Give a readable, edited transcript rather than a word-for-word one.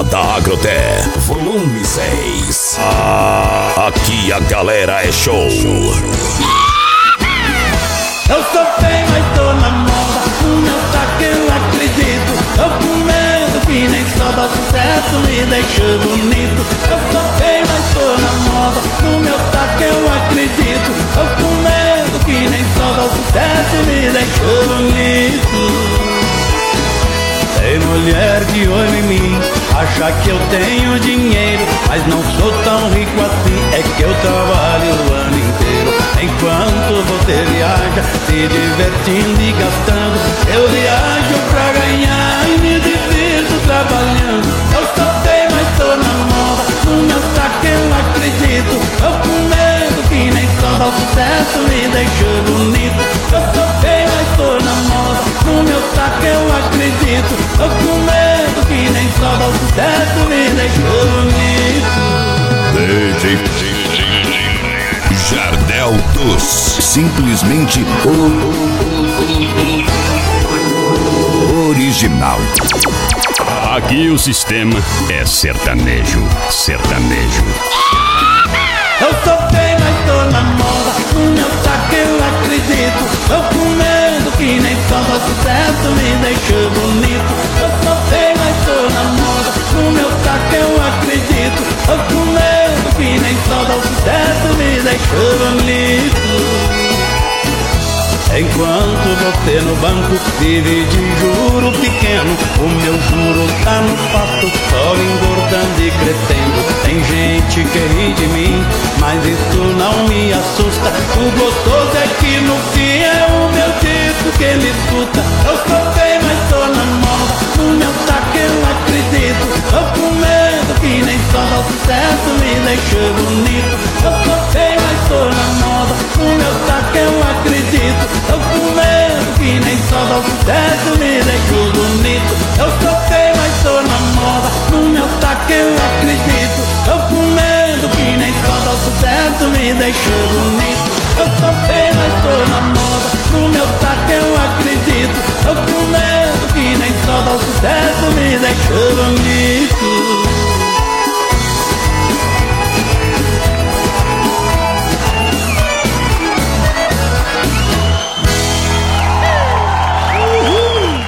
Morada Agroté, volume 6. Aqui a galera é show. Eu sou feio, mas tô na moda. No meu saco eu acredito. Tô com medo que nem só dá sucesso me deixa bonito. Eu sou feio, mas tô na moda. No meu saco eu acredito. Tô com medo que nem só dá sucesso me deixa bonito. Tem mulher de olho em mim, acha que eu tenho dinheiro, mas não sou tão rico assim, é que eu trabalho o ano inteiro. Enquanto você viaja, se divertindo e gastando, eu viajo pra ganhar e me divirto trabalhando. Eu sou feio, mas tô na moda, no meu saco eu acredito. Eu com medo que nem só dá sucesso me deixa bonito. Eu sou feio, mas tô na moda, no meu saco eu acredito. Eu com medo que nem só dá sucesso me deixa bonito. Jardel dos, simplesmente original. Aqui o sistema é sertanejo. Eu sou feio, mas tô na moda, no meu saco eu acredito. Eu com medo que nem só dá sucesso me deixa bonito. Eu sou feio, mas tô na moda, no meu saco eu acredito. Eu com medo que nem só dá sucesso me deixa bonito. Enquanto você no banco vive de juro pequeno, o meu juro tá no pasto, só engordando e crescendo. Tem gente que ri de mim, mas isso não me assusta. O gostoso é que no fim é o meu disco que ele escuta. Eu sou feio, mas tô na moda, no meu saco eu acredito. Eu com medo que nem só dá sucesso me deixa bonito. Eu sou feio, mas tô na moda, no meu saco eu acredito. Eu com medo que nem só dá sucesso me deixa bonito. Eu sou feio, mas tô na moda, no meu saco eu acredito. Eu com medo que nem só dá sucesso me deixa bonito. Eu sou feio, mas tô na moda, no meu saco eu acredito. Eu com medo que nem só dá sucesso me deixa bonito.